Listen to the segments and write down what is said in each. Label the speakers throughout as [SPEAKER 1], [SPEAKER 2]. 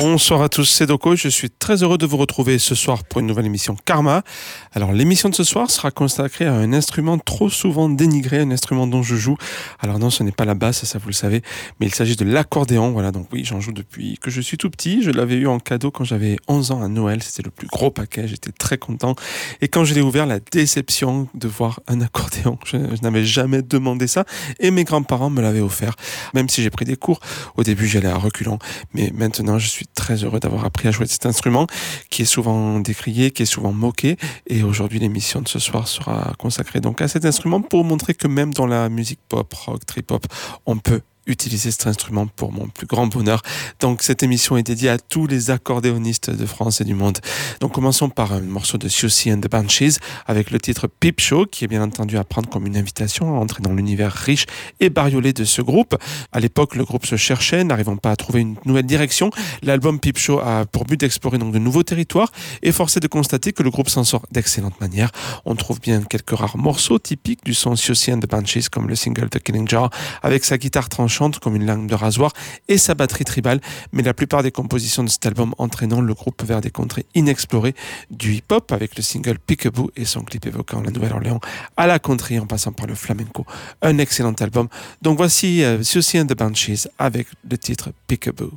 [SPEAKER 1] Bonsoir à tous, c'est Doko. Je suis très heureux de vous retrouver ce soir pour une nouvelle émission Karma. Alors l'émission de ce soir sera consacrée à un instrument trop souvent dénigré, un instrument dont je joue. Alors non, ce n'est pas la basse, ça vous le savez, mais il s'agit de l'accordéon. Voilà, donc oui, j'en joue depuis que je suis tout petit. Je l'avais eu en cadeau quand j'avais 11 ans à Noël. C'était le plus gros paquet, j'étais très content. Et quand je l'ai ouvert, la déception de voir un accordéon. Je n'avais jamais demandé ça et mes grands-parents me l'avaient offert. Même si j'ai pris des cours, au début j'y allais à reculons, mais maintenant je suis très heureux d'avoir appris à jouer de cet instrument qui est souvent décrié, qui est souvent moqué. Et aujourd'hui, l'émission de ce soir sera consacrée donc à cet instrument pour montrer que même dans la musique pop, rock, trip-hop, on peut utiliser cet instrument pour mon plus grand bonheur. Donc cette émission est dédiée à tous les accordéonistes de France et du monde. Donc commençons par un morceau de Siouxsie and the Banshees avec le titre Peep Show, qui est bien entendu à prendre comme une invitation à entrer dans l'univers riche et bariolé de ce groupe. À l'époque, le groupe se cherchait, n'arrivant pas à trouver une nouvelle direction. L'album Peep Show a pour but d'explorer donc de nouveaux territoires et force est de constater que le groupe s'en sort d'excellente manière. On trouve bien quelques rares morceaux typiques du son Siouxsie and the Banshees comme le single The Killing Jar avec sa guitare tranchante comme une lame de rasoir et sa batterie tribale, mais la plupart des compositions de cet album entraînant le groupe vers des contrées inexplorées du hip-hop avec le single Peekaboo et son clip évoquant la Nouvelle-Orléans à la country en passant par le flamenco. Un excellent album. Donc voici Siouxsie and the Banshees avec le titre Peekaboo.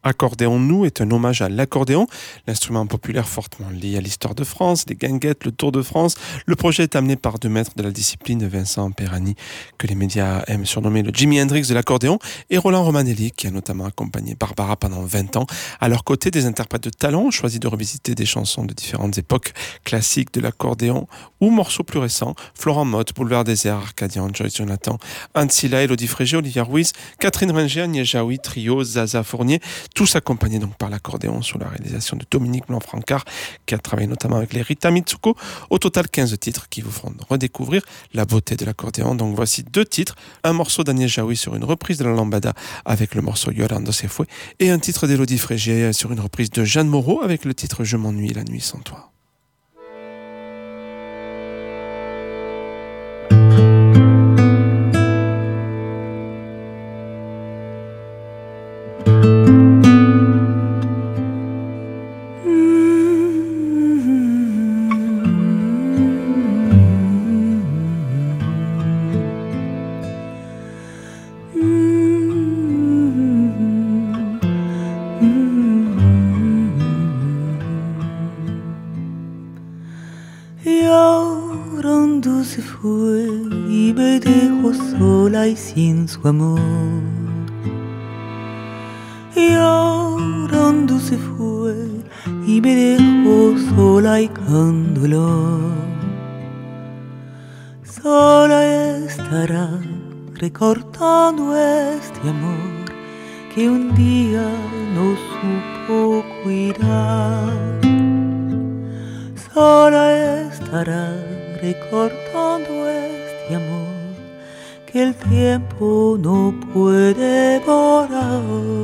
[SPEAKER 1] Accordéon nous est un hommage à l'accordéon, l'instrument populaire fortement lié à l'histoire de France, les guinguettes, le Tour de France. Le projet est amené par deux maîtres de la discipline, Vincent Perani, que les médias aiment surnommer le Jimi Hendrix de l'accordéon, et Roland Romanelli, qui a notamment accompagné Barbara pendant 20 ans. À leur côté, des interprètes de talent ont choisi de revisiter des chansons de différentes époques, classiques de l'accordéon ou morceaux plus récents, Florent Mott, Boulevard Désert, Arcadian, Joyce Jonathan, Ancilla, Elodie Frégé, Olivia Ruiz, Catherine Ringer, Agnès Jaoui, Trio, Zaza Fournier, tous accompagnés donc par l'accordéon sous la réalisation de Dominique Blanc-Francard, qui a travaillé notamment avec les Rita Mitsuko. Au total, 15 titres qui vous feront redécouvrir la beauté de l'accordéon. Donc voici 2 titres, un morceau d'Agnès Jaoui sur une reprise de la lambada avec le morceau Yolando se fue, et un titre d'Élodie Frégé sur une reprise de Jeanne Moreau avec le titre Je m'ennuie la nuit sans toi.
[SPEAKER 2] Llorando se fue y me dejó sola y sin su amor. Llorando se fue y me dejó sola y con dolor. Sola estará recordando este amor que un día no supo cuidar. Sola estará recordando este amor que el tiempo no puede borrar.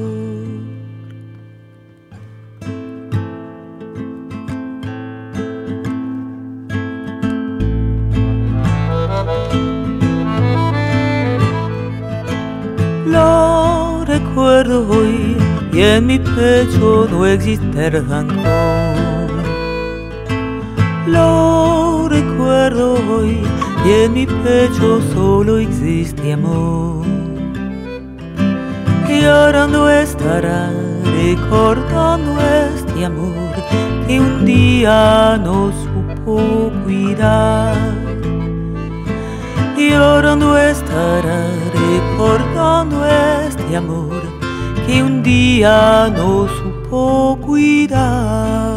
[SPEAKER 2] Lo recuerdo hoy y en mi pecho no existe el rencor. Lo recuerdo hoy y en mi pecho solo existe amor. Y llorando estará recordando este amor que un día no supo cuidar. Y llorando estará recordando este amor que un día no supo cuidar.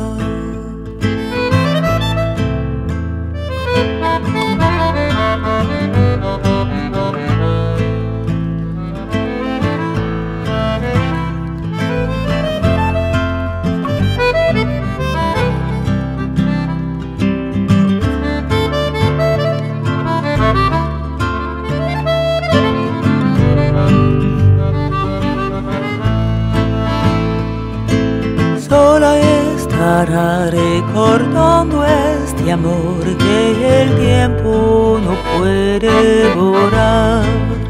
[SPEAKER 2] Sola estará recordando este amor que el tiempo no puede borrar.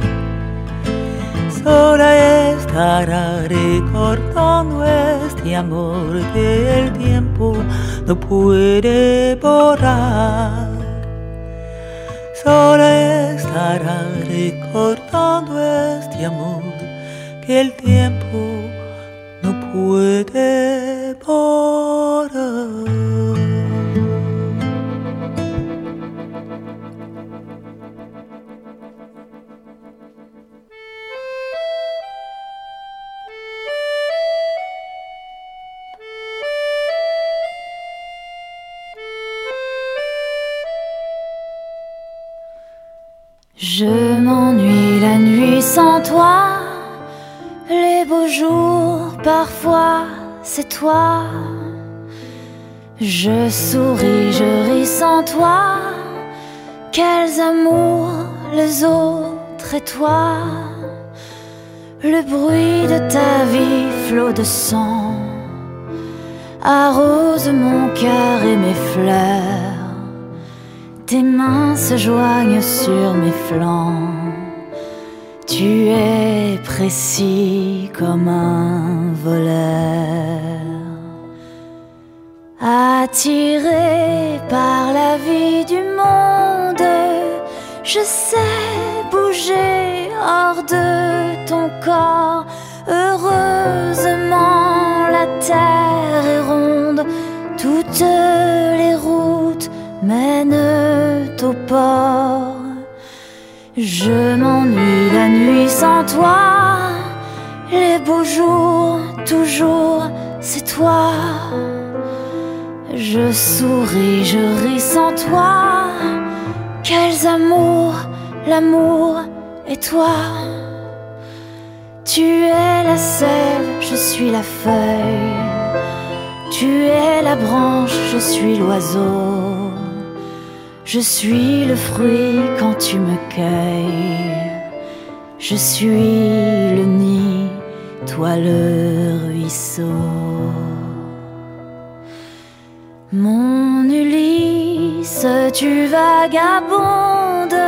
[SPEAKER 2] Sola estará recordando este amor que el tiempo no puede borrar. Sola estará recordando este amor que el tiempo no puede borrar.
[SPEAKER 3] Je m'ennuie la nuit sans toi. Les beaux jours, parfois, c'est toi. Je souris, je ris sans toi. Quels amours, les autres et toi. Le bruit de ta vie, flot de sang, arrose mon cœur et mes fleurs. Tes mains se joignent sur mes flancs. Tu es précis comme un voleur. Attiré par la vie du monde, je sais bouger hors de ton corps. Heureusement au port. Je m'ennuie la nuit sans toi. Les beaux jours, toujours, c'est toi. Je souris, je ris sans toi. Quels amours, l'amour et toi. Tu es la sève, je suis la feuille. Tu es la branche, je suis l'oiseau. Je suis le fruit quand tu me cueilles. Je suis le nid, toi le ruisseau. Mon Ulysse, tu vagabondes.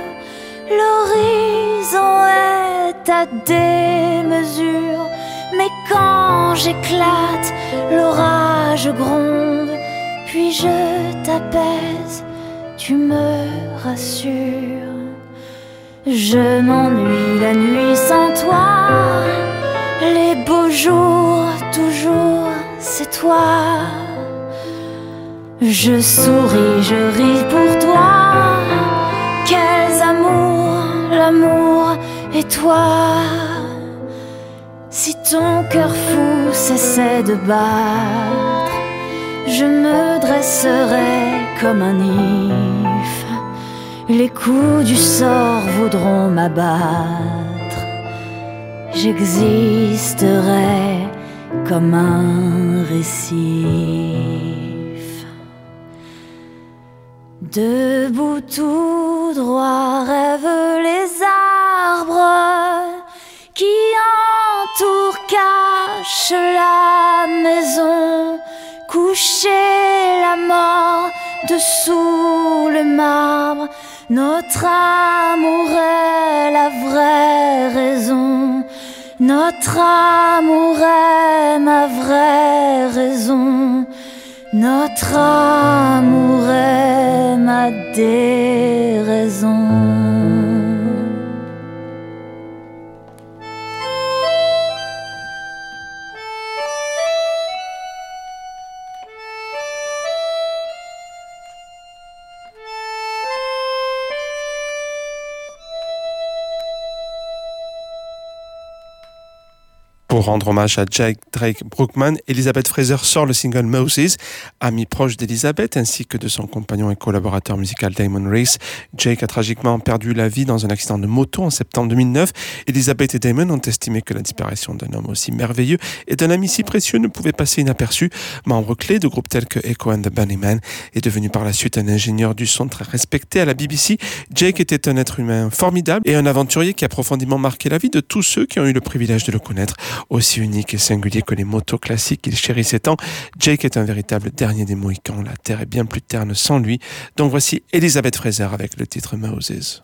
[SPEAKER 3] L'horizon est à démesure. Mais quand j'éclate, l'orage gronde. Puis je t'apaise, tu me rassures. Je m'ennuie la nuit sans toi. Les beaux jours, toujours, c'est toi. Je souris, je ris pour toi. Quels amours, l'amour et toi. Si ton cœur fou cessait de battre, je me dresserai comme un if. Les coups du sort voudront m'abattre. J'existerai comme un récif. Debout tout droit rêvent les arbres qui entourent, cachent la maison. Coucher la mort dessous le marbre. Notre amour est la vraie raison. Notre amour est ma vraie raison. Notre amour est ma déraison.
[SPEAKER 1] Pour rendre hommage à Jake Drake Brookman, Elizabeth Fraser sort le single Moses. Ami proche d'Elizabeth ainsi que de son compagnon et collaborateur musical Damon Reese, Jake a tragiquement perdu la vie dans un accident de moto en septembre 2009. Elizabeth et Damon ont estimé que la disparition d'un homme aussi merveilleux et d'un ami si précieux ne pouvait passer inaperçu. Membre clé de groupes tels que Echo and the Bunnymen est devenu par la suite un ingénieur du son très respecté à la BBC. Jake était un être humain formidable et un aventurier qui a profondément marqué la vie de tous ceux qui ont eu le privilège de le connaître. Aussi unique et singulier que les motos classiques qu'il chérissait tant, Jake est un véritable dernier des Mohicans. La terre est bien plus terne sans lui. Donc voici Elizabeth Fraser avec le titre Moses.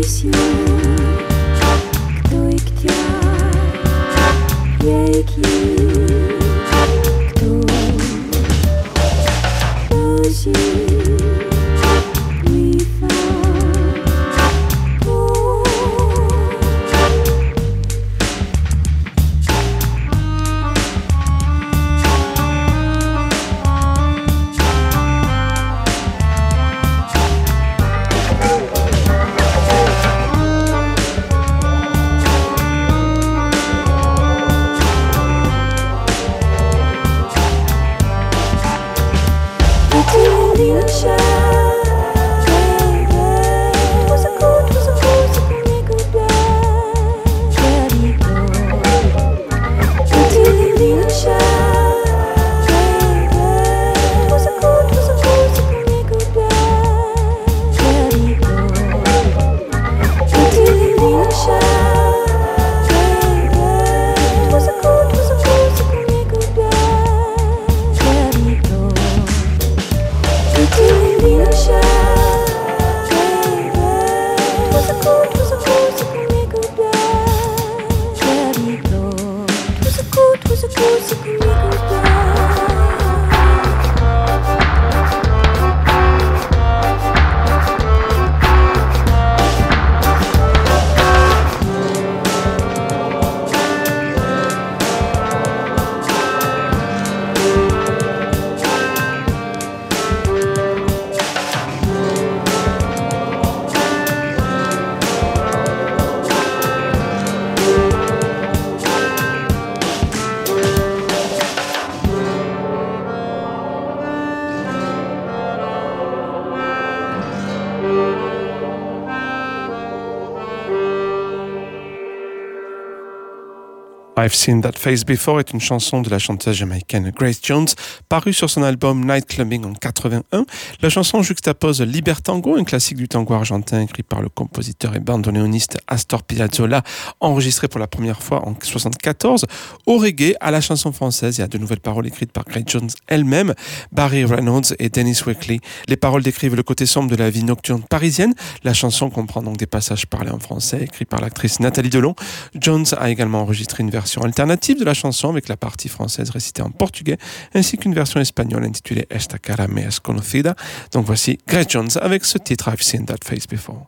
[SPEAKER 1] I've Seen That Face Before est une chanson de la chanteuse jamaïcaine Grace Jones, parue sur son album Night Clubbing en 81. La chanson juxtapose Libertango, un classique du tango argentin écrit par le compositeur et bandoneoniste Astor Piazzolla, enregistré pour la première fois en 74, au reggae, à la chanson française et à de nouvelles paroles écrites par Grace Jones elle-même, Barry Reynolds et Dennis Wickley. Les paroles décrivent le côté sombre de la vie nocturne parisienne. La chanson comprend donc des passages parlés en français, écrits par l'actrice Nathalie Delon. Jones a également enregistré une version alternative de la chanson avec la partie française récitée en portugais, ainsi qu'une version espagnole intitulée Esta cara me es conocida. Donc voici Grace Jones avec ce titre I've Seen That Face Before.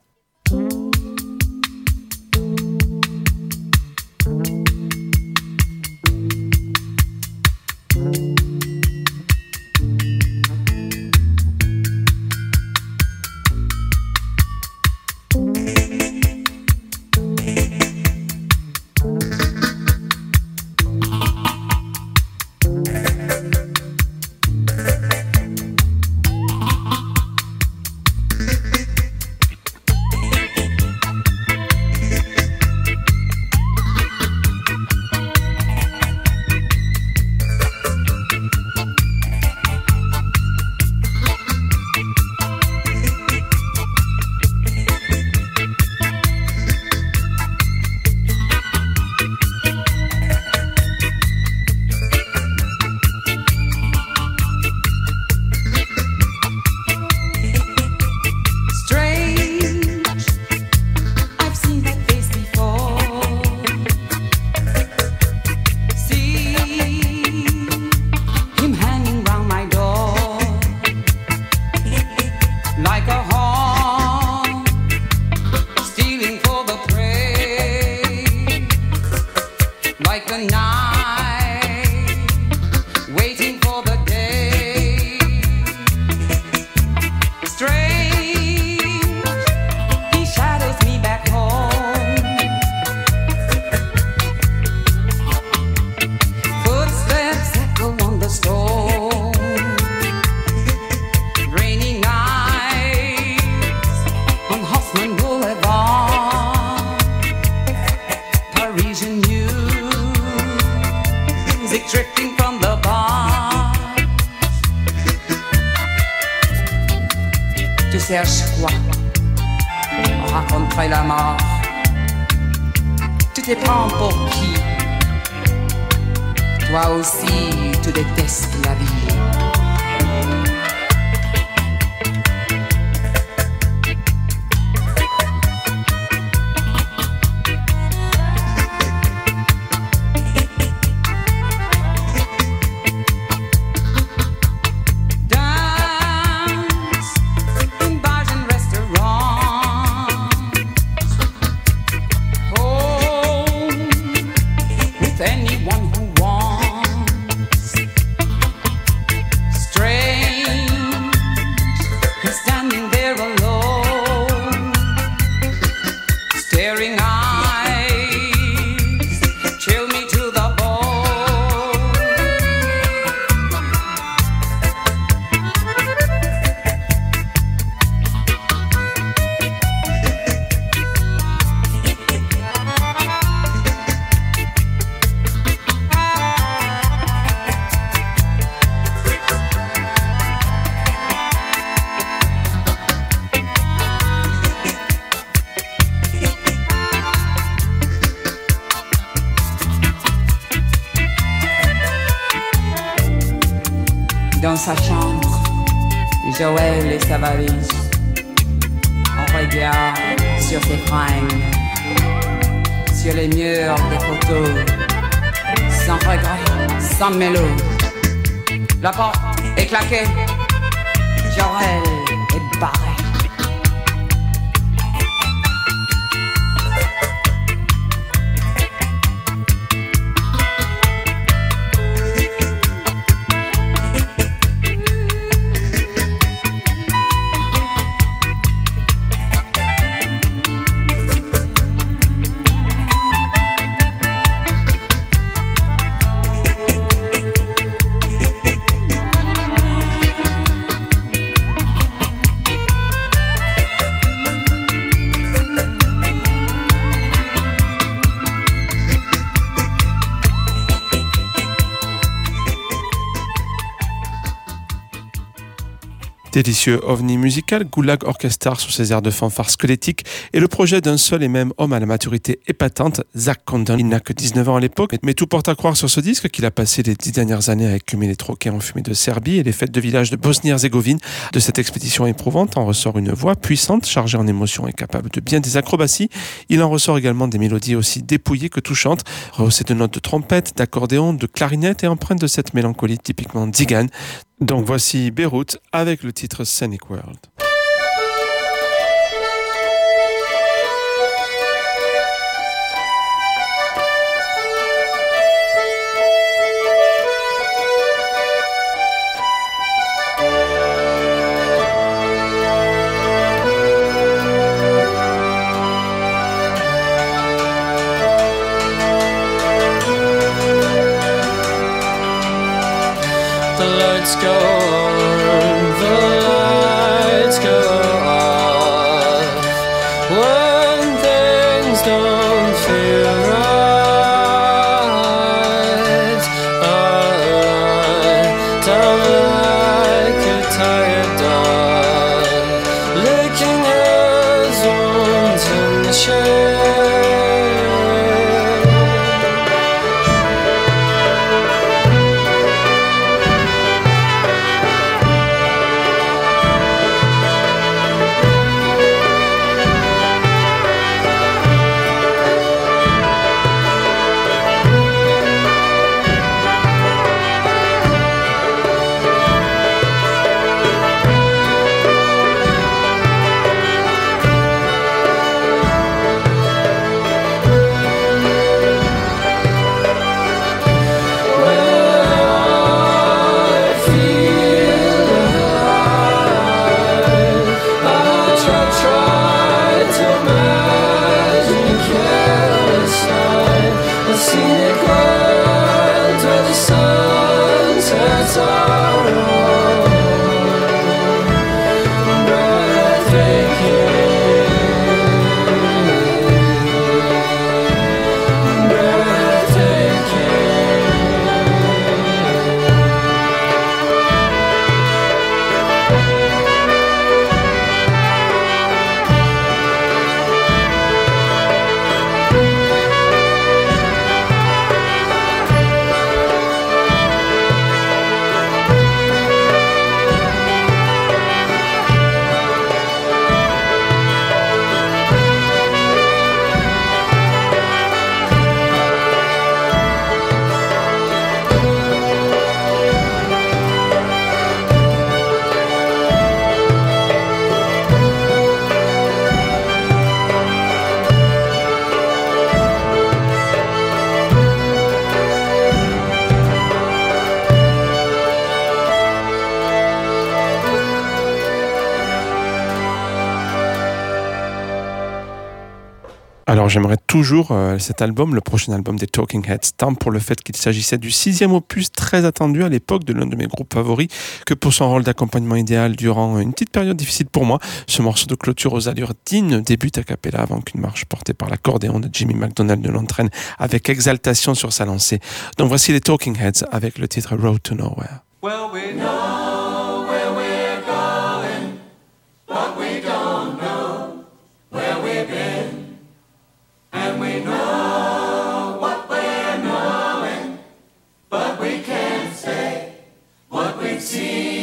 [SPEAKER 4] cherches quoi? Rencontrer la mort. Tu te prends pour qui? Toi aussi, tu détestes la vie. sa chambre, Joël et sa valise. On regarde sur ses fringues, sur les murs des photos, sans regret, sans mélo. La porte est claquée, Joël est barré.
[SPEAKER 1] Délicieux ovni musical, Goulag Orchestra sur ses airs de fanfare squelettique et le projet d'un seul et même homme à la maturité épatante, Zach Condon. Il n'a que 19 ans à l'époque, mais tout porte à croire sur ce disque qu'il a passé les 10 dernières années à écumer les troquets enfumés de Serbie et les fêtes de village de Bosnie-Herzégovine. De cette expédition éprouvante en ressort une voix puissante, chargée en émotions et capable de bien des acrobaties. Il en ressort également des mélodies aussi dépouillées que touchantes, rehaussées de notes de trompette, d'accordéon, de clarinette et empreintes de cette mélancolie typiquement tzigane. Donc voici Beyrouth avec le titre Scenic World.
[SPEAKER 5] Lights go on, the lights go off when things don't feel right. I down like a tired dog, licking his wounds in the shade.
[SPEAKER 1] Alors j'aimerais toujours cet album, le prochain album des Talking Heads, tant pour le fait qu'il s'agissait du 6e opus très attendu à l'époque de l'un de mes groupes favoris, que pour son rôle d'accompagnement idéal durant une petite période difficile pour moi. Ce morceau de clôture aux allures dignes débute a cappella avant qu'une marche portée par l'accordéon de Jimmy McDonald ne l'entraîne avec exaltation sur sa lancée. Donc voici les Talking Heads avec le titre Road to Nowhere.
[SPEAKER 6] Well, we know where we're going, but we don't know where we've been. And we know what we're knowing, but we can't say what we've seen.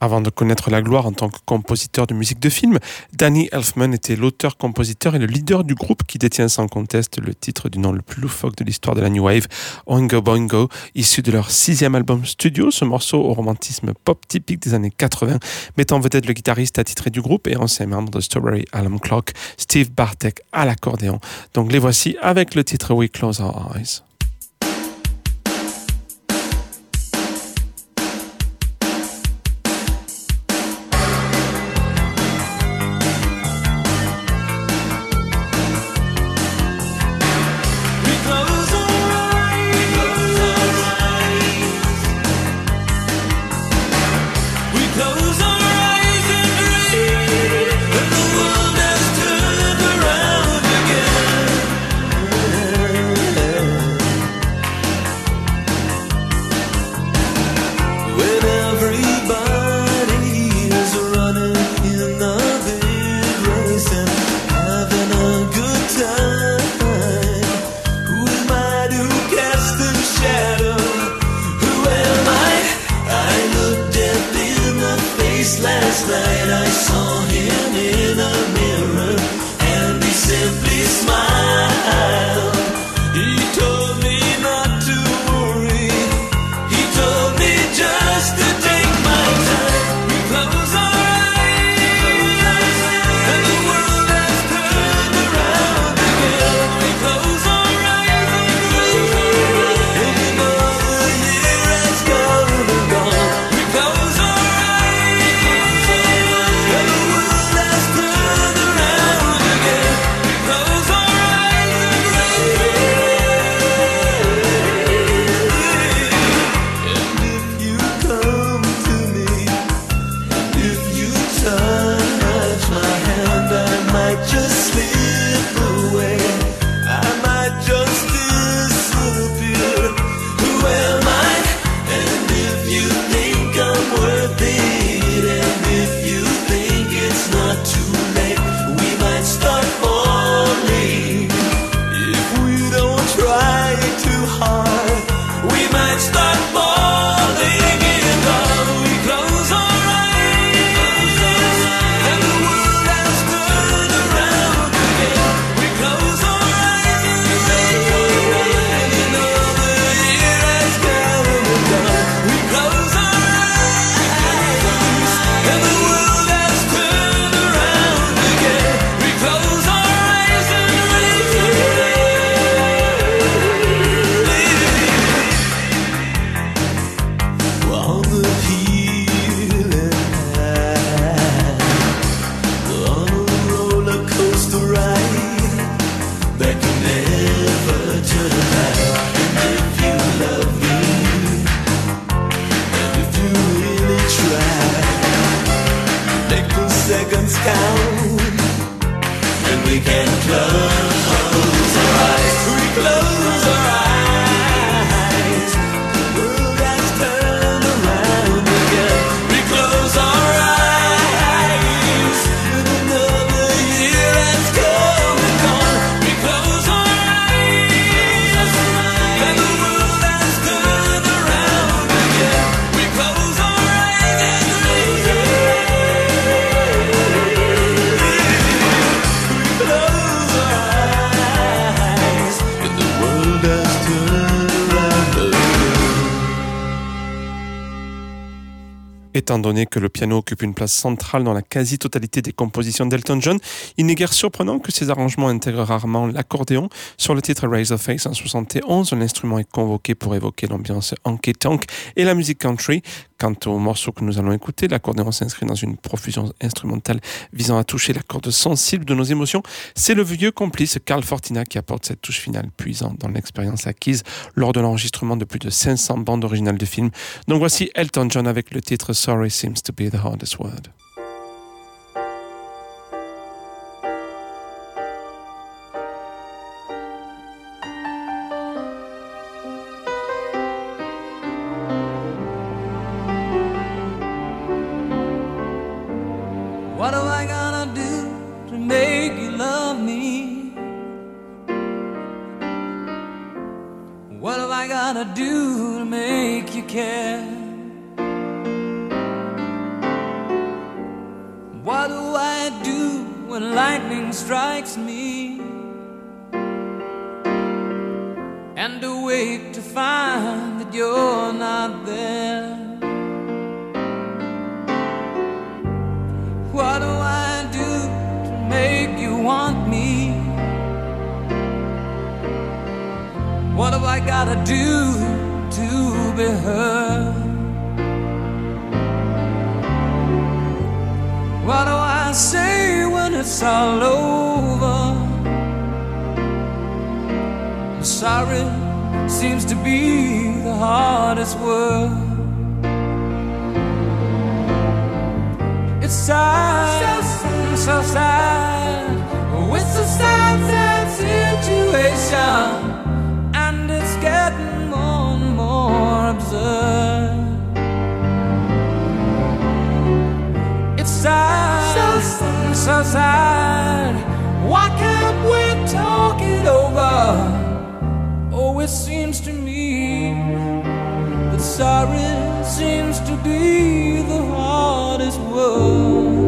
[SPEAKER 1] Avant de connaître la gloire en tant que compositeur de musique de film, Danny Elfman était l'auteur, compositeur et le leader du groupe qui détient sans conteste le titre du nom le plus loufoque de l'histoire de la New Wave, Oingo Boingo, issu de leur 6e album studio. Ce morceau au romantisme pop typique des années 80, mettant en vedette le guitariste attitré du groupe et ancien membre de Strawberry Alarm Clock, Steve Bartek à l'accordéon. Donc les voici avec le titre We Close Our Eyes.
[SPEAKER 7] Last night I saw him in a mirror and he simply smiled. He told me not to worry. He told me just to take my time. We close our eyes and the world has turned around again. We close our eyes and another year has come and gone. We close our
[SPEAKER 1] Étant donné que le piano occupe une place centrale dans la quasi-totalité des compositions d'Elton John, il n'est guère surprenant que ses arrangements intègrent rarement l'accordéon. Sur le titre Raise a Face en 71, l'instrument est convoqué pour évoquer l'ambiance honky-tonk et la musique country. Quant au morceau que nous allons écouter, l'accordéon s'inscrit dans une profusion instrumentale visant à toucher la corde sensible de nos émotions. C'est le vieux complice Carl Fortina qui apporte cette touche finale puisante dans l'expérience acquise lors de l'enregistrement de plus de 500 bandes originales de films. Donc voici Elton John avec le titre Sorry Seems to Be the Hardest Word.
[SPEAKER 2] What am I gonna do to make you love me? What am I gonna do to make you care? when lightning strikes me, and awake to find that you're not there. What do I do to make you want me? What have I gotta do to be heard? What do I say when it's all over? I'm sorry seems to be the hardest word. It's sad, so sad. It's a sad, sad situation, and it's getting more and more absurd. It's sad, so sad. Why can't we talk it over? Oh, it seems to me that sorry seems to be the hardest word.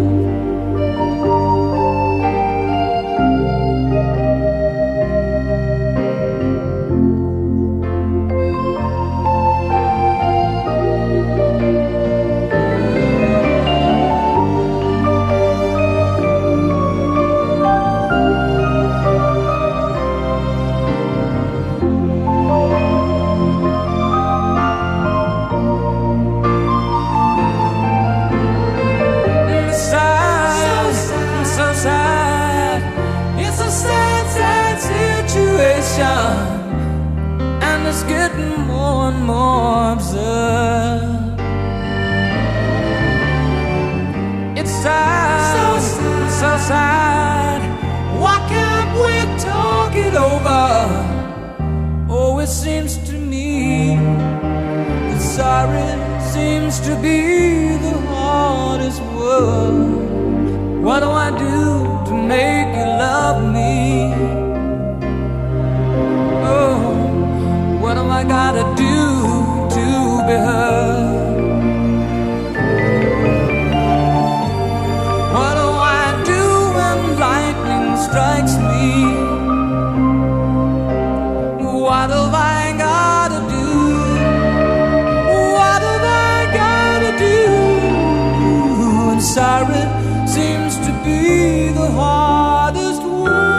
[SPEAKER 2] And it's getting more and more absurd. It's sad, so sad. Why can't we talk it over? Oh, it seems to me that sorry seems to be the hardest word. What do I do to make you love me? What have I gotta do to be heard? What do I do when lightning strikes me? What have I gotta do? What have I gotta do? And sorry seems to be the hardest word.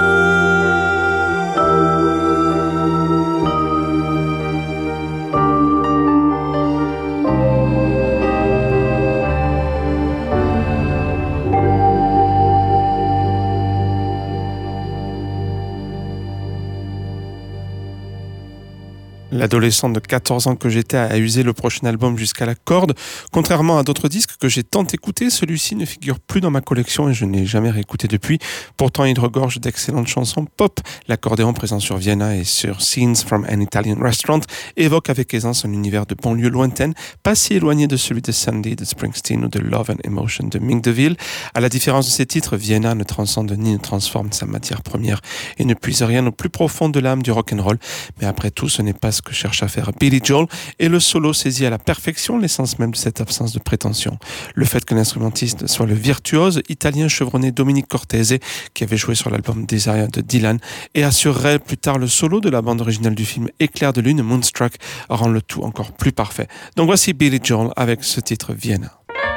[SPEAKER 1] L'adolescent de 14 ans que j'étais a usé le prochain album jusqu'à la corde. Contrairement à d'autres disques que j'ai tant écoutés, celui-ci ne figure plus dans ma collection et je ne l'ai jamais réécouté depuis. Pourtant, il regorge d'excellentes chansons pop. L'accordéon présent sur Vienna et sur Scenes from an Italian Restaurant évoque avec aisance un univers de banlieue lointaine, pas si éloigné de celui de Sandy, de Springsteen ou de Love and Emotion de Mick DeVille. À la différence de ces titres, Vienna ne transcende ni ne transforme sa matière première et ne puise rien au plus profond de l'âme du rock'n'roll. Mais après tout, ce n'est pas ce que cherche à faire Billy Joel, et le solo saisit à la perfection l'essence même de cette absence de prétention. Le fait que l'instrumentiste soit le virtuose italien chevronné Dominique Cortese, qui avait joué sur l'album Desire de Dylan, et assurerait plus tard le solo de la bande originale du film Éclair de lune, Moonstruck, rend le tout encore plus parfait. Donc voici Billy Joel avec ce titre Vienna.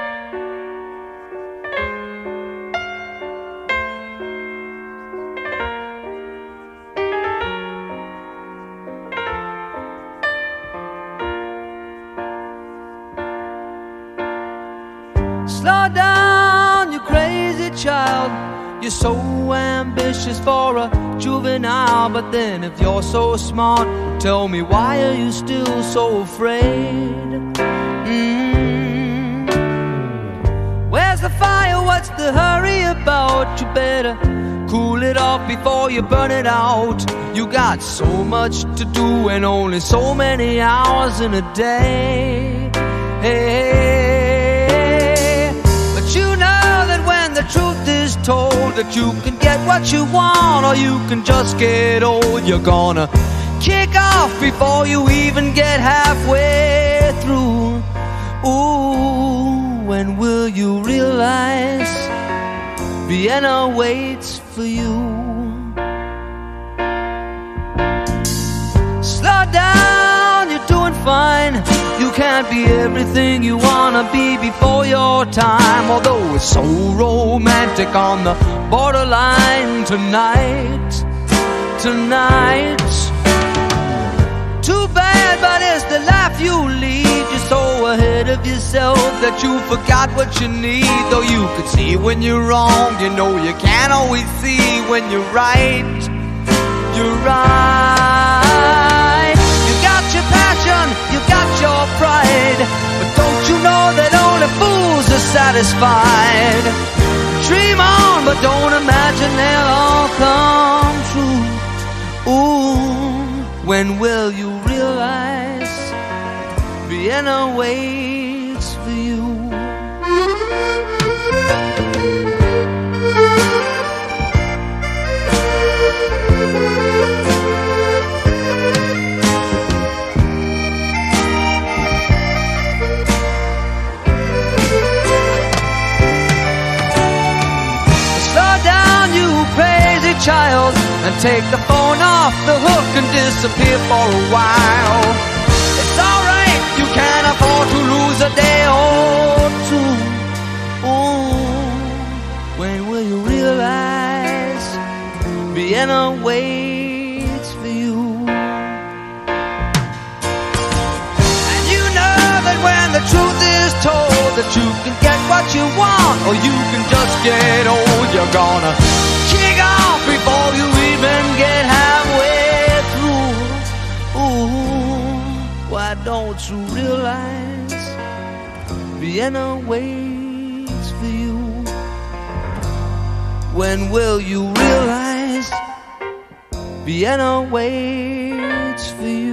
[SPEAKER 2] Slow down, you crazy child. You're so ambitious for a juvenile. But then if you're so smart, tell me, why are you still so afraid? Where's the fire? What's the hurry about? You better cool it off before you burn it out. You got so much to do and only so many hours in a day. Hey, but you know that when the truth is told, that you can get what you want or you can just get old. You're gonna kick off before you even get halfway through. Ooh, when will you realize
[SPEAKER 8] Vienna waits for you. Slow down, you're doing fine. You can't be everything you wanna be before your time. Although it's so romantic on the borderline tonight. Too bad, but it's the life you lead. You're so ahead of yourself that you forgot what you need. Though you could see when you're wrong, you know you can't always see when you're right. You're right. You got your passion, you got your pride, but don't you know that only fools are satisfied? Dream on, but don't imagine they'll all come true. Ooh, when will you realize Vienna waits for you? Slow down, you crazy child, and take the phone off the hook and disappear for a while. It's alright, you can't afford to lose a day or two. Ooh, when will you realize Vienna waits for you? And you know that when the truth is told, that you can get what you want, or you can just get old. You're gonna kick off before you even get halfway through. Ooh, why don't you realize Vienna waits for you? When will you realize Vienna waits for you?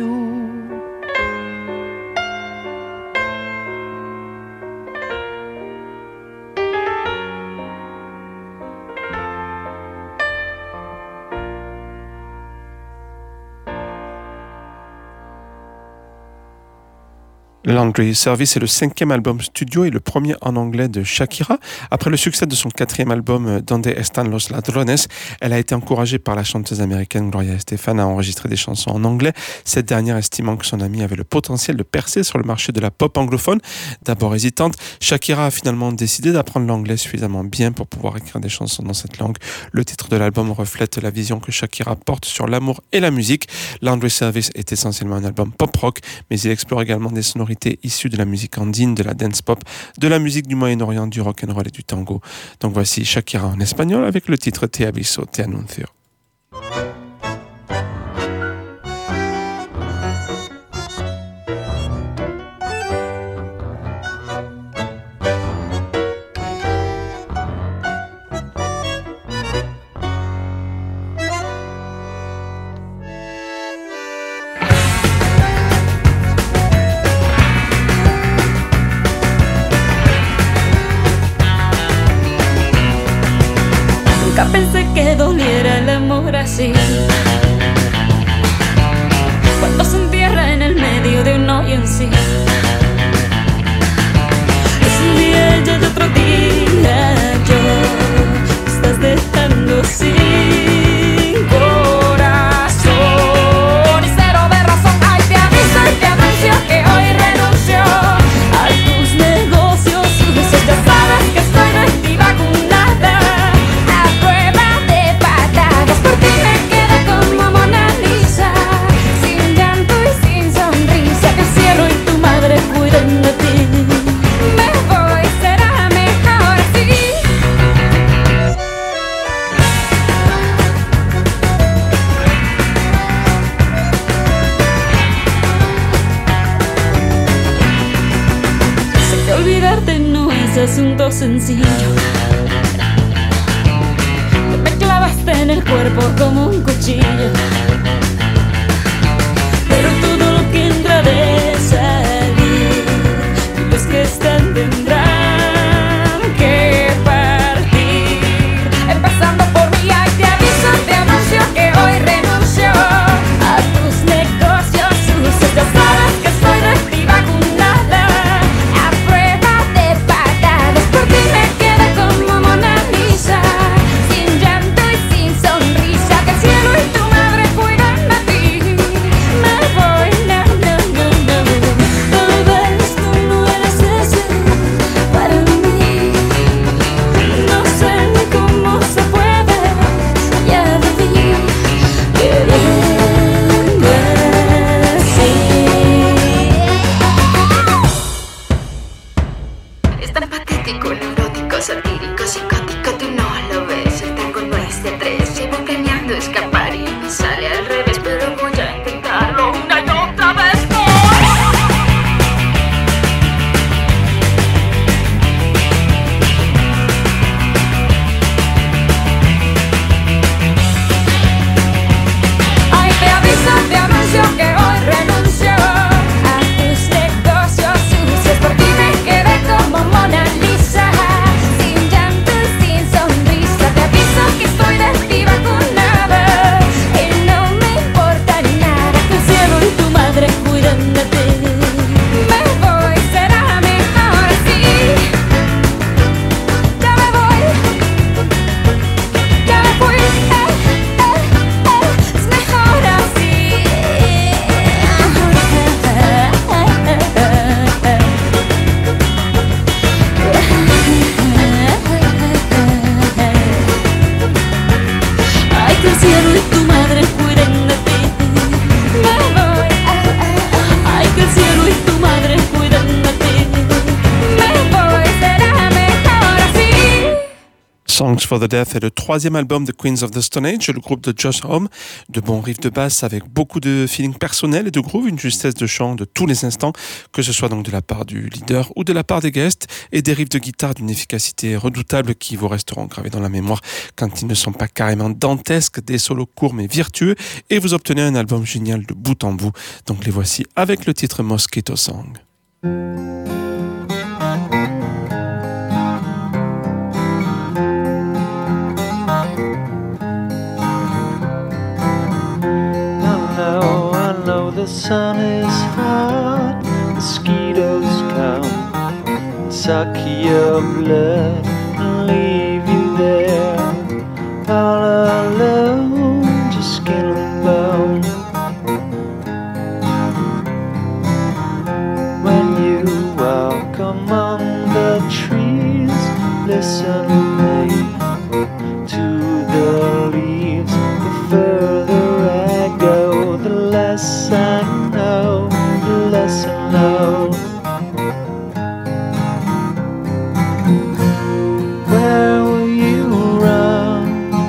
[SPEAKER 1] Laundry Service est le 5e album studio et le premier en anglais de Shakira. Après le succès de son 4e album Donde Están los Ladrones, elle a été encouragée par la chanteuse américaine Gloria Estefan à enregistrer des chansons en anglais, cette dernière estimant que son amie avait le potentiel de percer sur le marché de la pop anglophone. D'abord hésitante, Shakira a finalement décidé d'apprendre l'anglais suffisamment bien pour pouvoir écrire des chansons dans cette langue. Le titre de l'album reflète la vision que Shakira porte sur l'amour et la musique. Laundry Service est essentiellement un album pop-rock, mais il explore également des sonorités issues de la musique andine, de la dance pop, de la musique du Moyen-Orient, du rock'n'roll et du tango. Donc voici Shakira en espagnol avec le titre Te aviso, te anuncio.
[SPEAKER 9] Nunca pensé que doliera el amor así, cuando se entierra en el medio de un hoyo en sí. Es un día ella y otro día yo, estás dejando sin corazón y cero de razón. Ay, te aviso y te anuncio que hoy renuncio a tus negocios sucios. Ya sabes que estoy reactiva con nada. Cuiden de ti, me voy, será mejor así. Sé que olvidarte no es asunto sencillo, que me clavaste en el cuerpo como un cuchillo, pero todo lo que entra de salir, los que están tendrán que partir, empezando por mí. Ay, te aviso, te anuncio que hoy renuncio a tus negocios sucios. Ya sabes que estoy reactiva con nada, a prueba de patadas. Por ti me quedé como Mona Lisa. que el cielo y tu madre cuiden de ti. Me voy. Ay, que el cielo y tu madre cuiden de ti. Me voy, será mejor así.
[SPEAKER 1] Songs for the Deaf est le troisième album de Queens of the Stone Age, le groupe de Josh Homme. De bons riffs de basse avec beaucoup de feeling personnel et de groove, une justesse de chant de tous les instants, que ce soit donc de la part du leader ou de la part des guests, et des riffs de guitare d'une efficacité redoutable qui vous resteront gravés dans la mémoire quand ils ne sont pas carrément dantesques, des solos courts mais virtueux, et vous obtenez un album génial de bout en bout. Donc les voici avec le titre Mosquito Song.
[SPEAKER 5] I know the sun is hot, mosquitoes come and suck your blood and leave you there all alone, just skin and bone. When you walk among the trees, listen to me, to the leaves. The further I go, the less I know, the less I know. Where will you run?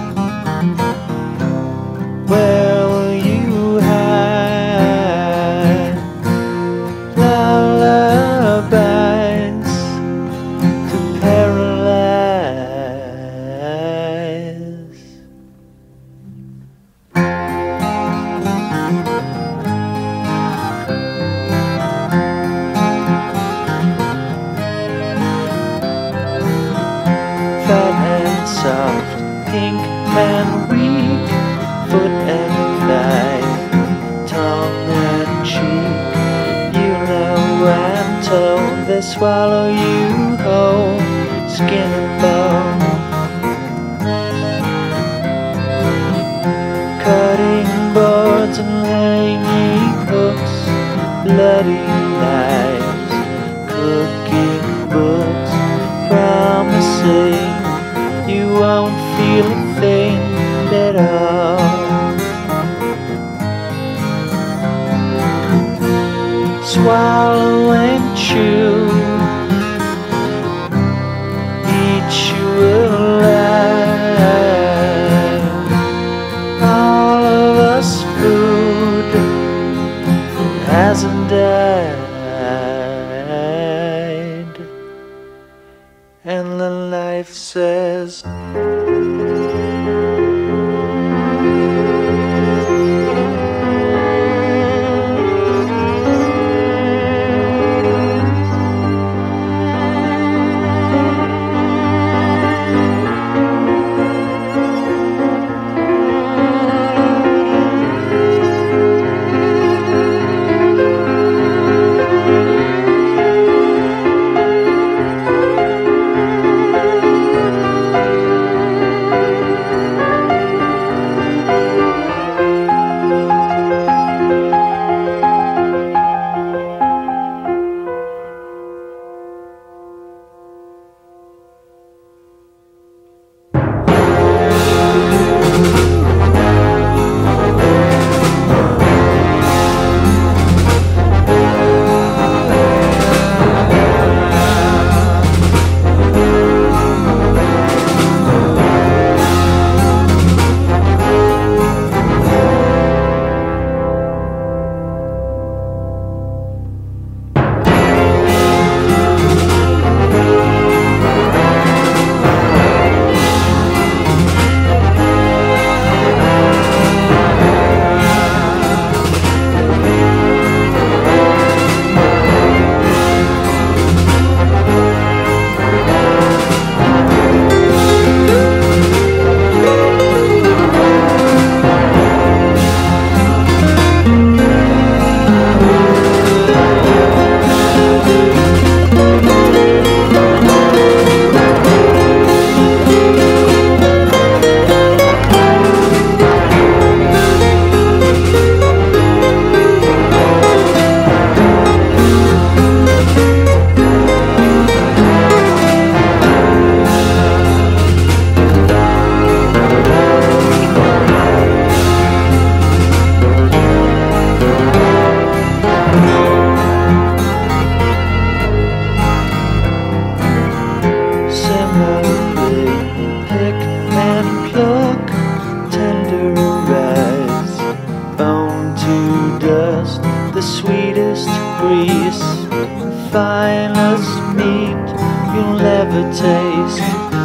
[SPEAKER 5] Where will you hide? Lullabies to paralyze. Fat and soft, pink and weak, foot and thigh, tongue and cheek. You know I'm told they swallow you whole, skin and bone. Cutting boards and hanging hooks, bloody knives, cooking books, promising you won't feel a thing at all. Swallow and chew, eat you alive. All of us food hasn't died, and the knife says a taste.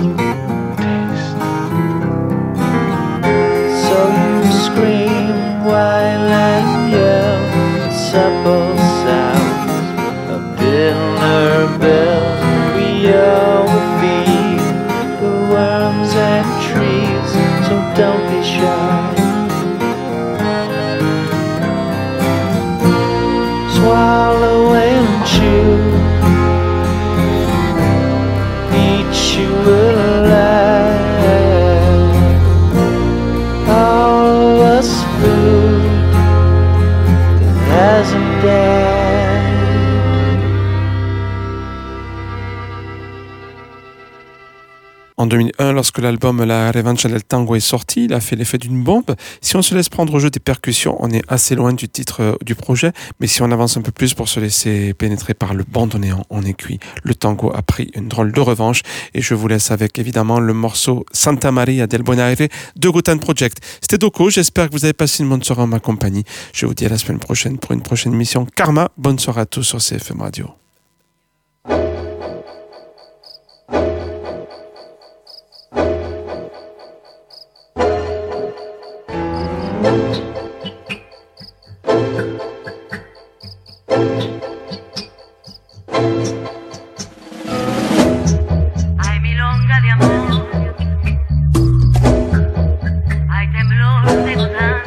[SPEAKER 5] So you scream, while and yell, supple sounds, a dinner bell. We all will feed the worms and trees, so don't be shy. Swallow and chew, eat you alive. All of us food that hasn't died.
[SPEAKER 1] En 2001, lorsque l'album La Revancha del Tango est sorti, il a fait l'effet d'une bombe. Si on se laisse prendre au jeu des percussions, on est assez loin du titre du projet, mais si on avance un peu plus pour se laisser pénétrer par le bandoneon, on est cuit. Le tango a pris une drôle de revanche et je vous laisse avec évidemment le morceau Santa Maria del Buenaire de Gotan Project. C'était Doko, j'espère que vous avez passé une bonne soirée en ma compagnie. Je vous dis à la semaine prochaine pour une prochaine émission Karma. Bonne soirée à tous sur CFM Radio.
[SPEAKER 10] Hay milonga de amor, hay temblor de Gotan.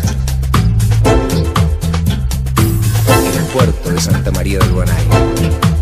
[SPEAKER 11] Puerto de Santa María del Buenaire.